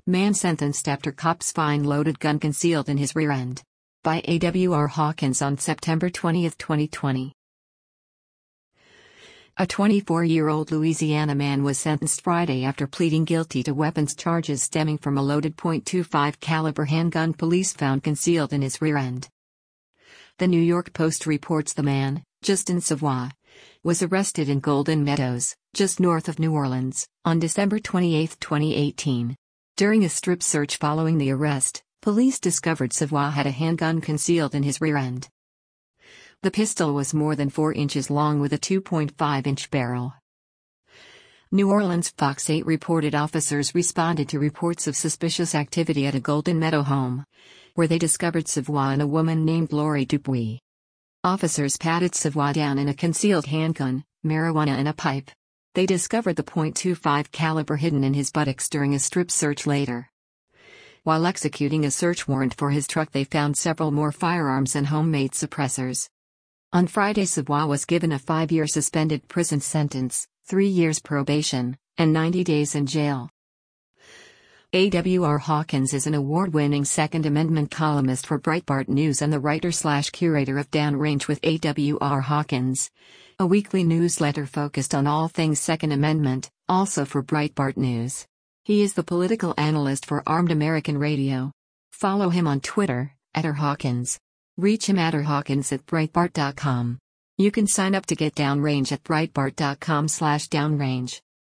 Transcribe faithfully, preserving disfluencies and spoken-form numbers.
Man sentenced after cops find loaded gun concealed in his rear end. By A W R Hawkins on September twentieth, twenty twenty. A twenty-four-year-old Louisiana man was sentenced Friday after pleading guilty to weapons charges stemming from a loaded point two five caliber handgun police found concealed in his rear end. The New York Post reports the man, Justin Savoy, was arrested in Golden Meadows, just north of New Orleans, on December twenty-eighth, twenty eighteen. During a strip search following the arrest, police discovered Savoy had a handgun concealed in his rear end. The pistol was more than four inches long with a two point five inch barrel. New Orleans Fox eight reported officers responded to reports of suspicious activity at a Golden Meadow home, where they discovered Savoy and a woman named Lori Dupuis. Officers patted Savoy down in a concealed handgun, marijuana and a pipe. They discovered the point two five caliber hidden in his buttocks during a strip search later. While executing a search warrant for his truck, they found several more firearms and homemade suppressors. On Friday, Savoy was given a five-year suspended prison sentence, three years probation, and ninety days in jail. A W R Hawkins is an award-winning Second Amendment columnist for Breitbart News and the writer-slash-curator of Downrange with A W R Hawkins, a weekly newsletter focused on all things Second Amendment, also for Breitbart News. He is the political analyst for Armed American Radio. Follow him on Twitter, at R Hawkins. Reach him at r hawkins at breitbart dot com. You can sign up to get Downrange at breitbart dot com slash downrange.